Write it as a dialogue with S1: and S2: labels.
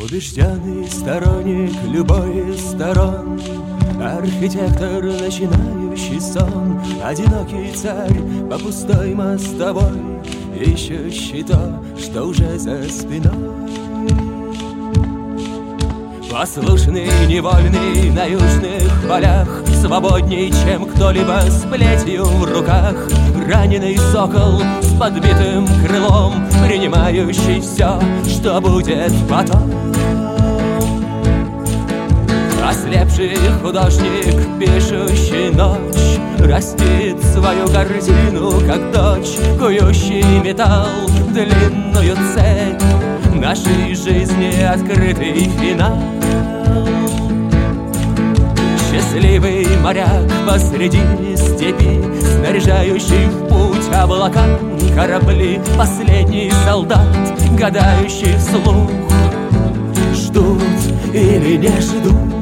S1: Убежденный сторонник любой из сторон, архитектор, начинающий сон, одинокий царь по пустой мостовой, ищущий то, что уже за спиной. Послушный, невольный на южных полях, свободней, чем кто-либо с плетью в руках. Раненый сокол с подбитым крылом, принимающий все, что будет потом. Ослепший художник, пишущий ночь, растит свою картину, как дочь, кующий металл, длинную цепь нашей жизни, открытый финал. Счастливый моряк посреди степи, снаряжающий в путь облака корабли. Последний солдат, гадающий вслух, ждут или не ждут.